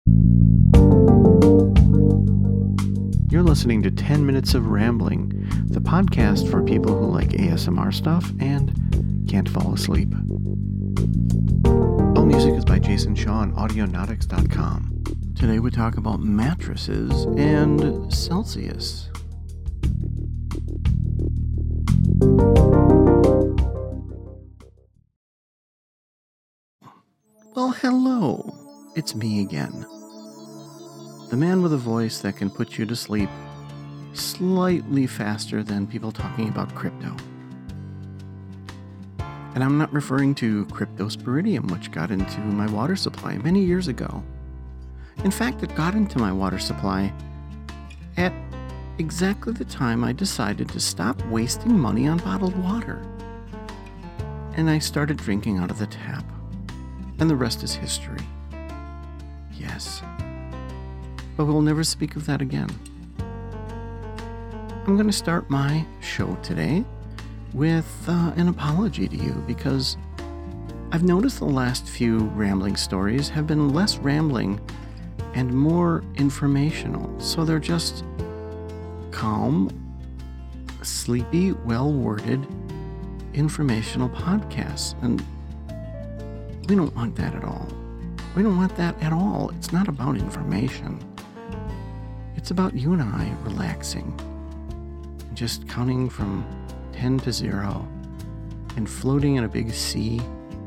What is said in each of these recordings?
You're listening to 10 Minutes of Rambling, the podcast for people who like ASMR stuff and can't fall asleep. All music is by Jason Shaw on Audionautics.com. Today we talk about mattresses and Celsius. Well, hello. It's me again. The man with a voice that can put you to sleep slightly faster than people talking about crypto. And I'm not referring to cryptosporidium, which got into my water supply many years ago. In fact, it got into my water supply at exactly the time I decided to stop wasting money on bottled water. And I started drinking out of the tap. And the rest is history. Yes. But we'll never speak of that again. I'm going to start my show today with an apology to you because I've noticed the last few rambling stories have been less rambling and more informational. So they're just calm, sleepy, well-worded, informational podcasts. And we don't want that at all. We don't want that at all. It's not about information. It's about you and I relaxing and just counting from 10 to 0 and floating in a big sea,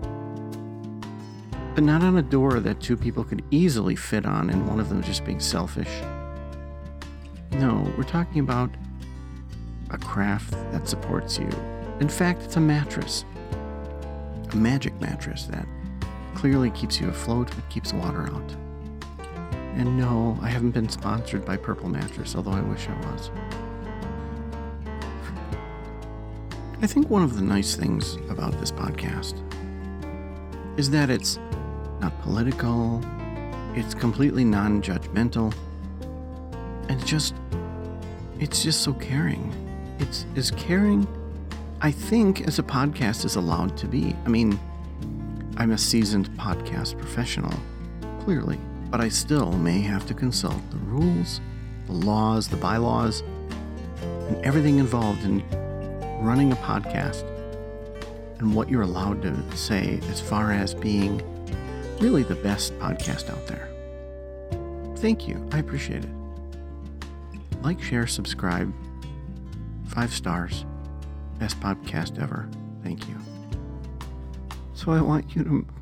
but not on a door that two people could easily fit on and one of them just being selfish. No, we're talking about a craft that supports you. In fact, it's a mattress. A magic mattress that clearly keeps you afloat but keeps water out. And no, I haven't been sponsored by Purple Mattress, although I wish I was. I think one of the nice things about this podcast is that it's not political, it's completely non-judgmental, and it's just so caring. It's as caring, I think, as a podcast is allowed to be. I mean, I'm a seasoned podcast professional, clearly. But I still may have to consult the rules, the laws, the bylaws, and everything involved in running a podcast and what you're allowed to say as far as being really the best podcast out there. Thank you. I appreciate it. Like, share, subscribe. 5 stars. Best podcast ever. Thank you. So I want you to...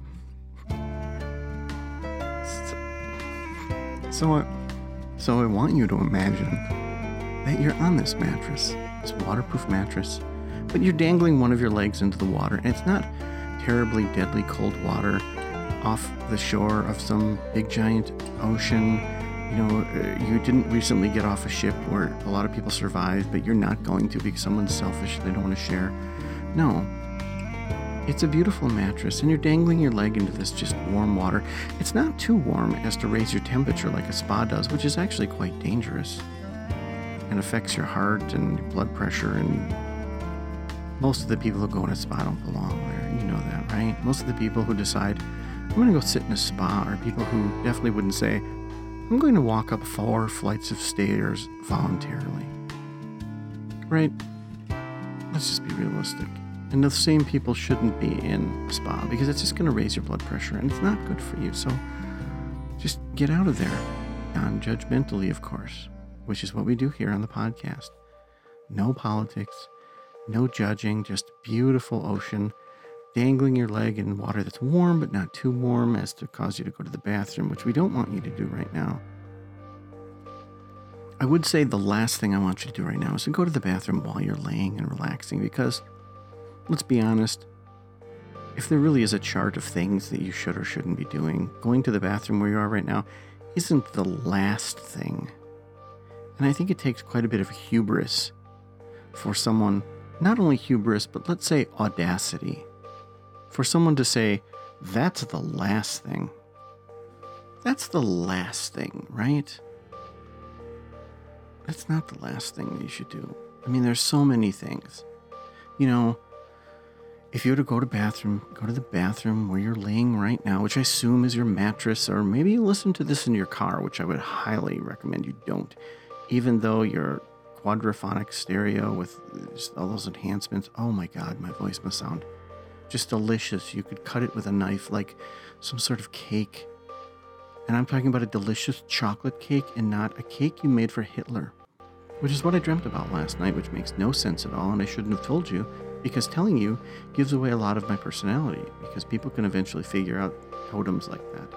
So I want you to imagine that you're on this mattress, this waterproof mattress, but you're dangling one of your legs into the water, and it's not terribly deadly cold water off the shore of some big giant ocean. You know, you didn't recently get off a ship where a lot of people survived, but you're not going to because someone's selfish, they don't want to share. No. It's a beautiful mattress, and you're dangling your leg into this just warm water. It's not too warm as to raise your temperature like a spa does, which is actually quite dangerous and affects your heart and your blood pressure, and most of the people who go in a spa don't belong there. You know that, right? Most of the people who decide, I'm going to go sit in a spa, are people who definitely wouldn't say, I'm going to walk up 4 flights of stairs voluntarily. Right? Let's just be realistic. And the same people shouldn't be in a spa because it's just going to raise your blood pressure and it's not good for you. So just get out of there. Non-judgmentally, of course, which is what we do here on the podcast. No politics, no judging, just beautiful ocean, dangling your leg in water that's warm but not too warm as to cause you to go to the bathroom, which we don't want you to do right now. I would say the last thing I want you to do right now is to go to the bathroom while you're laying and relaxing because, let's be honest, if there really is a chart of things that you should or shouldn't be doing, going to the bathroom where you are right now isn't the last thing. And I think it takes quite a bit of hubris for someone, not only hubris, but let's say audacity, for someone to say, that's the last thing. That's the last thing, right? That's not the last thing that you should do. I mean, there's so many things. You know, If you were to go to the bathroom where you're laying right now, which I assume is your mattress, or maybe you listen to this in your car, which I would highly recommend you don't, even though your quadraphonic stereo with just all those enhancements. Oh my God, my voice must sound just delicious. You could cut it with a knife like some sort of cake. And I'm talking about a delicious chocolate cake and not a cake you made for Hitler, which is what I dreamt about last night, which makes no sense at all, and I shouldn't have told you, because telling you gives away a lot of my personality, because people can eventually figure out totems like that.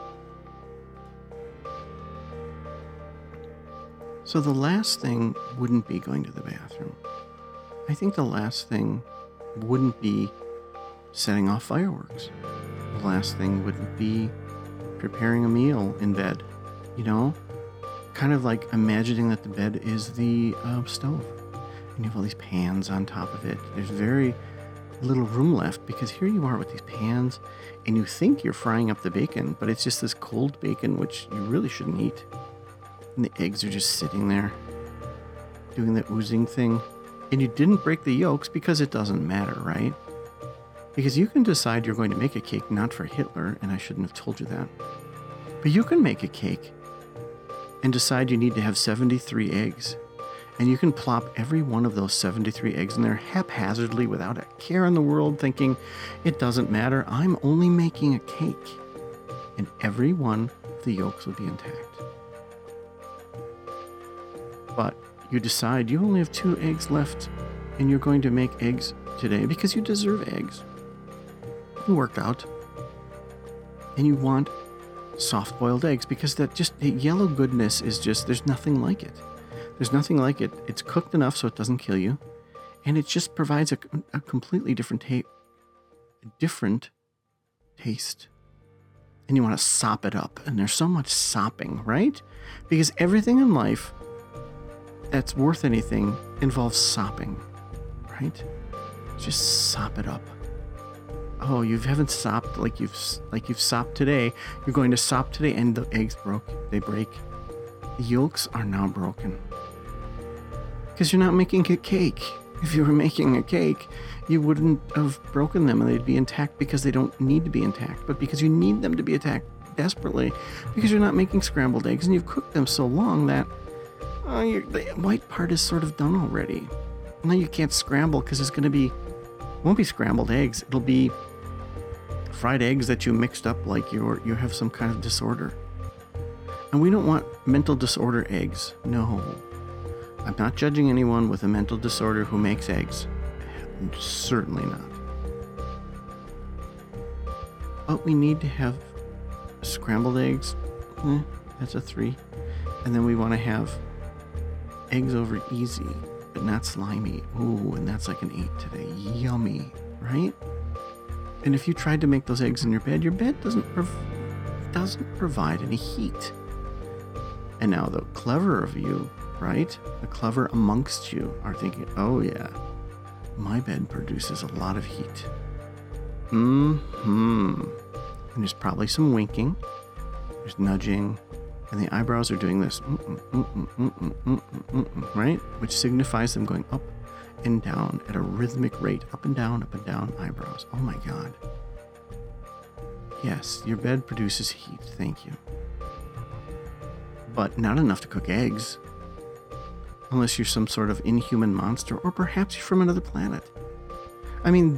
So the last thing wouldn't be going to the bathroom. I think the last thing wouldn't be setting off fireworks. The last thing wouldn't be preparing a meal in bed, kind of like imagining that the bed is the stove, and you have all these pans on top of it. There's very little room left, because here you are with these pans, and you think you're frying up the bacon, but it's just this cold bacon, which you really shouldn't eat. And the eggs are just sitting there doing the oozing thing, and you didn't break the yolks because it doesn't matter, right? Because you can decide you're going to make a cake not for Hitler, and I shouldn't have told you that. But you can make a cake and decide you need to have 73 eggs. And you can plop every one of those 73 eggs in there haphazardly without a care in the world, thinking, it doesn't matter, I'm only making a cake. And every one of the yolks will be intact. But you decide you only have 2 eggs left, and you're going to make eggs today because you deserve eggs. You worked out, and you want soft-boiled eggs because the yellow goodness is just, there's nothing like it. There's nothing like it. It's cooked enough so it doesn't kill you, and it just provides a completely different taste. And you want to sop it up, and there's so much sopping, right? Because everything in life that's worth anything involves sopping, right? Just sop it up. Oh, you haven't sopped like you've sopped today. You're going to sop today, and the eggs they break. The yolks are now broken. Because you're not making a cake. If you were making a cake, you wouldn't have broken them, and they'd be intact because they don't need to be intact, but because you need them to be intact desperately, because you're not making scrambled eggs, and you've cooked them so long that the white part is sort of done already. Now you can't scramble because it won't be scrambled eggs. It'll be fried eggs that you mixed up like you have some kind of disorder. And we don't want mental disorder eggs. No. I'm not judging anyone with a mental disorder who makes eggs. Certainly not. But we need to have scrambled eggs. That's a 3. And then we want to have eggs over easy, but not slimy. Ooh, and that's like an 8 today. Yummy, right? And if you tried to make those eggs in your bed doesn't provide any heat. And now the clever of you, right? The clever amongst you are thinking, oh yeah, my bed produces a lot of heat. And there's probably some winking. There's nudging. And the eyebrows are doing this, right? Which signifies them going up and down at a rhythmic rate. Up and down, eyebrows. Oh my God. Yes, your bed produces heat. Thank you. But not enough to cook eggs. Unless you're some sort of inhuman monster, or perhaps you're from another planet. I mean,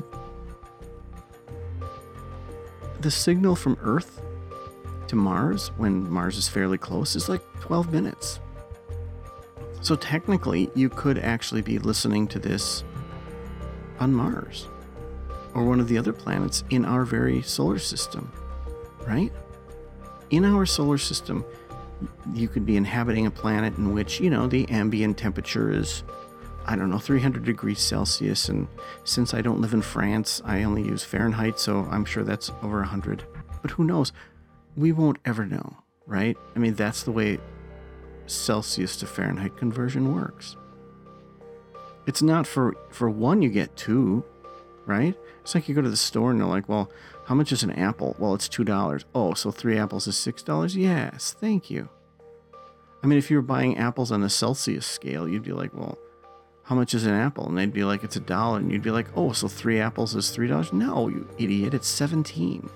the signal from Earth to Mars, when Mars is fairly close, is like 12 minutes. So technically, you could actually be listening to this on Mars, or one of the other planets in our very solar system, right? In our solar system, you could be inhabiting a planet in which, the ambient temperature is, 300 degrees Celsius. And since I don't live in France, I only use Fahrenheit, so I'm sure that's over 100. But who knows? We won't ever know, right? I mean, that's the way Celsius to Fahrenheit conversion works. It's not for one you get 2, right? It's like you go to the store and they're like, well, how much is an apple? Well, it's $2. Oh, so 3 apples is $6? Yes, thank you. I mean, if you were buying apples on a Celsius scale, you'd be like, well, how much is an apple? And they'd be like, it's $1. And you'd be like, oh, so 3 apples is $3? No, you idiot, it's 17.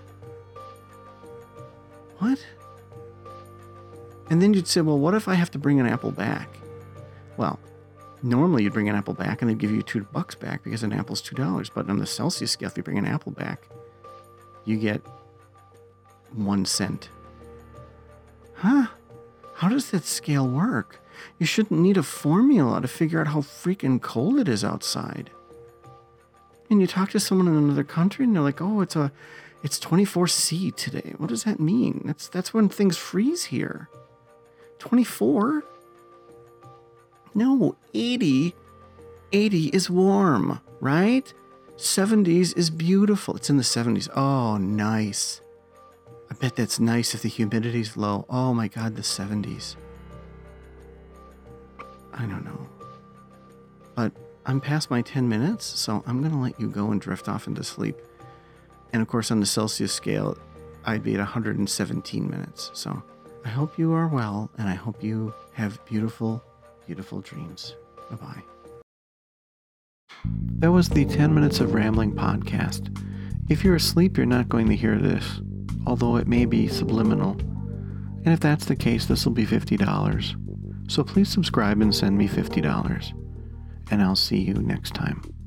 What? And then you'd say, well, what if I have to bring an apple back? Well, normally you'd bring an apple back and they'd give you $2 back because an apple's $2. But on the Celsius scale, if you bring an apple back, you get 1 cent. Huh? How does that scale work? You shouldn't need a formula to figure out how freaking cold it is outside. And you talk to someone in another country and they're like, oh, it's 24°C today. What does that mean? That's when things freeze here. 24? No, 80. 80 is warm, right? 70s is beautiful. It's in the 70s. Oh, nice. I bet that's nice if the humidity's low. Oh my God, the 70s. I don't know. But I'm past my 10 minutes, so I'm going to let you go and drift off into sleep. And of course, on the Celsius scale, I'd be at 117 minutes. So I hope you are well, and I hope you have beautiful, beautiful dreams. Bye-bye. That was the 10 Minutes of Rambling podcast. If you're asleep, you're not going to hear this, although it may be subliminal. And if that's the case, this will be $50. So please subscribe and send me $50. And I'll see you next time.